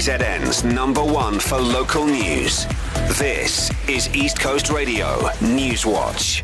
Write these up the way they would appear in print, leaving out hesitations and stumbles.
KZN's #1 for local news. This is East Coast Radio News Watch.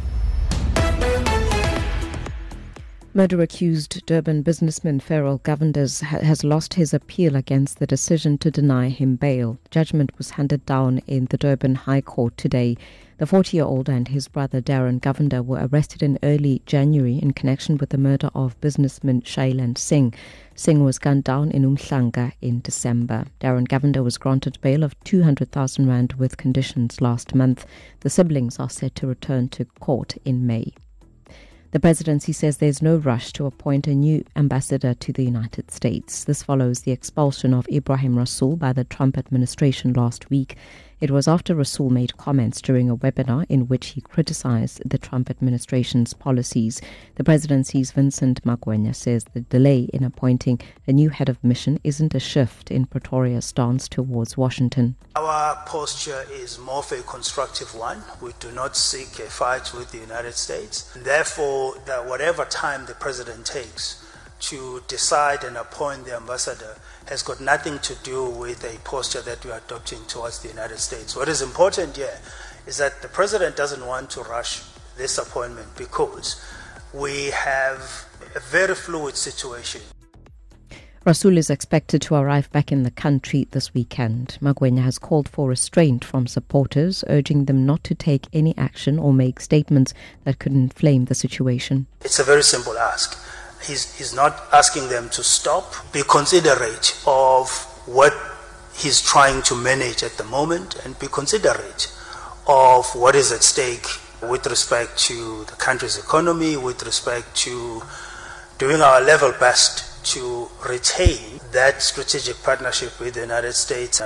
Murder-accused Durban businessman Ferrell Govenders has lost his appeal against the decision to deny him bail. Judgment was handed down in the Durban High Court today. The 40-year-old and his brother Darren Govender were arrested in early January in connection with the murder of businessman Shailen Singh. Singh was gunned down in Umhlanga in December. Darren Govender was granted bail of 200,000 rand with conditions last month. The siblings are set to return to court in May. The presidency says there's no rush to appoint a new ambassador to the United States. This follows the expulsion of Ebrahim Rasool by the Trump administration last week. It was after Rasool made comments during a webinar in which he criticized the Trump administration's policies. The presidency's Vincent Magwenya says the delay in appointing a new head of mission isn't a shift in Pretoria's stance towards Washington. Our posture is more of a constructive one. We do not seek a fight with the United States. Therefore, that whatever time the president takes to decide and appoint the ambassador has got nothing to do with a posture that we are adopting towards the United States. What is important here is that the president doesn't want to rush this appointment because we have a very fluid situation. Rasool is expected to arrive back in the country this weekend. Magwenya has called for restraint from supporters, urging them not to take any action or make statements that could inflame the situation. It's a very simple ask. He's not asking them to stop, be considerate of what he's trying to manage at the moment, and be considerate of what is at stake with respect to the country's economy, with respect to doing our level best to retain that strategic partnership with the United States.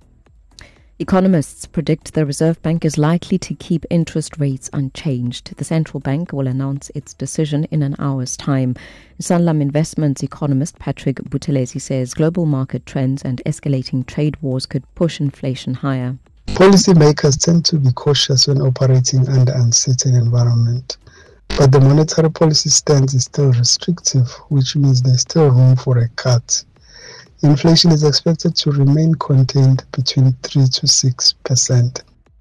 Economists predict the Reserve Bank is likely to keep interest rates unchanged. The central bank will announce its decision in an hour's time. Sanlam Investments economist Patrick Buthelezi says global market trends and escalating trade wars could push inflation higher. Policymakers tend to be cautious when operating under uncertain environment. But the monetary policy stance is still restrictive, which means there's still room for a cut. Inflation is expected to remain contained between 3 to 6%.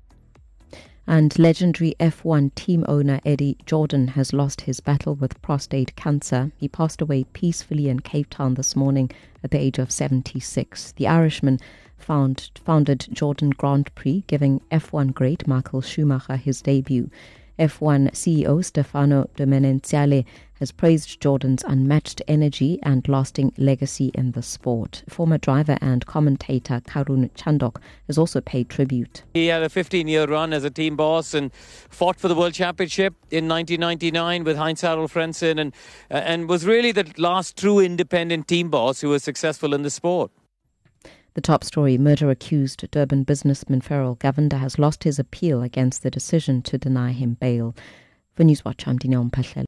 And legendary F1 team owner Eddie Jordan has lost his battle with prostate cancer. He passed away peacefully in Cape Town this morning at the age of 76. The Irishman founded Jordan Grand Prix, giving F1 great Michael Schumacher his debut. F1 CEO Stefano Domenicali has praised Jordan's unmatched energy and lasting legacy in the sport. Former driver and commentator Karun Chandok has also paid tribute. He had a 15-year run as a team boss and fought for the World Championship in 1999 with Heinz-Harald Frentzen and was really the last true independent team boss who was successful in the sport. The top story, murder-accused Durban businessman Ferrell Govender has lost his appeal against the decision to deny him bail. For Newswatch, I'm Dineo Mphahlele.